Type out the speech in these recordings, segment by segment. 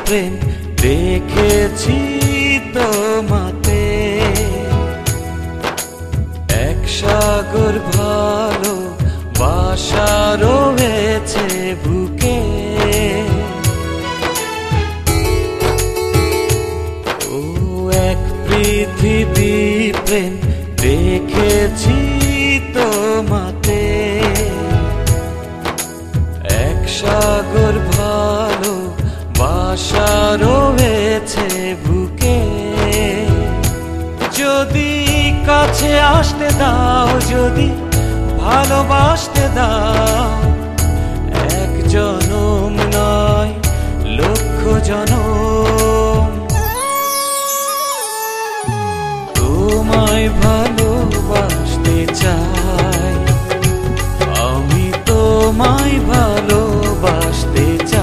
প্রেম দেখেছি তোমাতে, এক সাগর ভালো বাসা রয়েছে বুকে। ও এক পৃথিবী প্রেম দেখেছি তোমাতে, এক সাগর ভালো বাসা রয়েছে বুকে। যদি কাছে আসতে দাও, যদি ভালোবাসতে দাও, এক জনম নয় লক্ষ জনম। তোমায় ভালোবাসতে চাই, আমি তোমায় ভালোবাসতে চাই।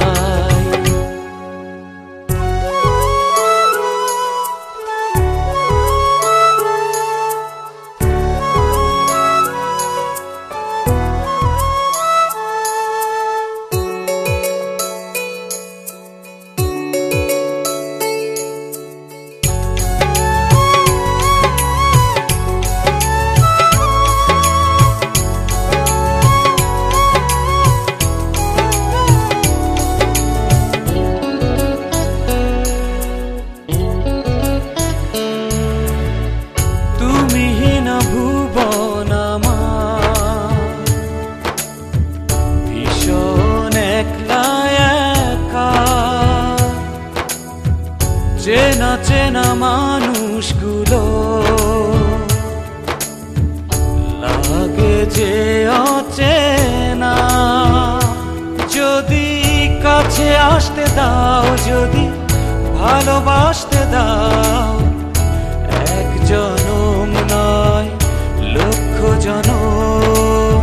চেনা চেনা মানুষগুলো লাগে যে অচেনা। যদি কাছে আসতে দাও, যদি ভালোবাসতে দাও, এক জনম নয় লক্ষ জনম।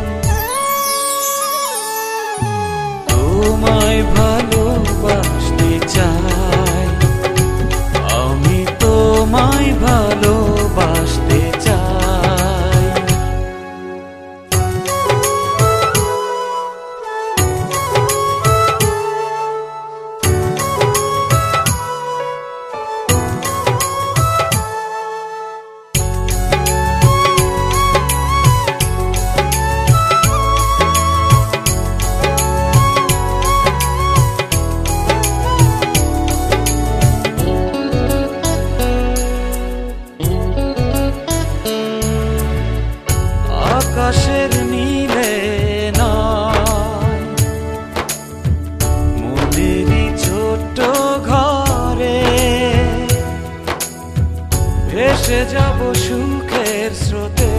তোমায় ভালোবাসতে চাই, আমি তোমায় ভালোবাসতে চাই। আকাশের নীলে নয়, মনেরই ছোট্ট ঘরে ভেসে যাব সুখের স্রোতে।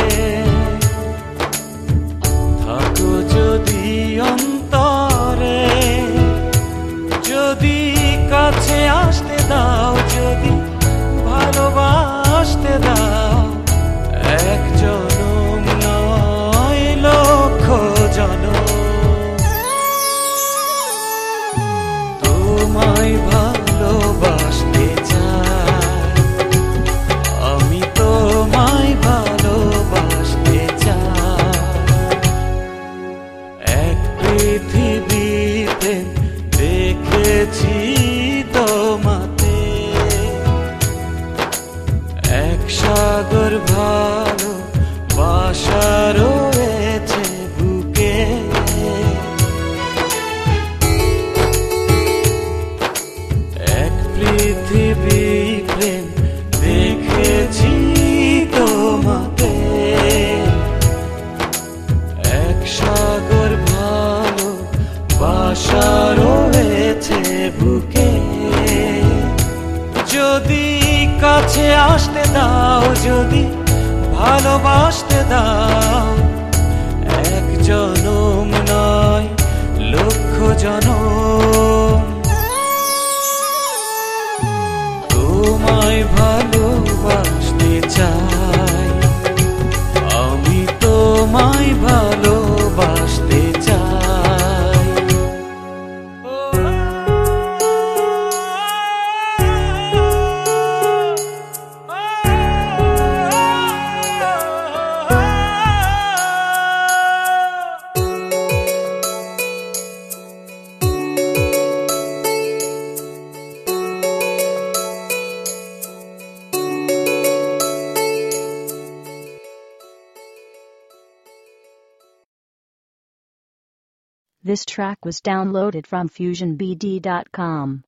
থাকো যদি অন্তরে, যদি কাছে আসতে দাও, যদি ভালোবাসতে দাও, এক জনম নয় লক্ষ জনম। তোমায় ভালোবাসতে চাই, আমি তোমায় ভালোবাসতে চাই। এক পৃথিবীতে দেখেছি তোমাতে, এক সাগর ভালো বাসা রয়েছে বুকে। এক পৃথিবী প্রেম দেখেছি তোমাতে, এক সাগর ভালো বাসা রয়েছে বুকে। যদি কাছে আসতে দাও, যদি ভালোবাসতে দাও, এক জনম নয় লক্ষ জনম। তোমায় ভালোবাসতে চাই, আমি তোমায় ভালোবাসতে চাই। This track was downloaded from FusionBD.com.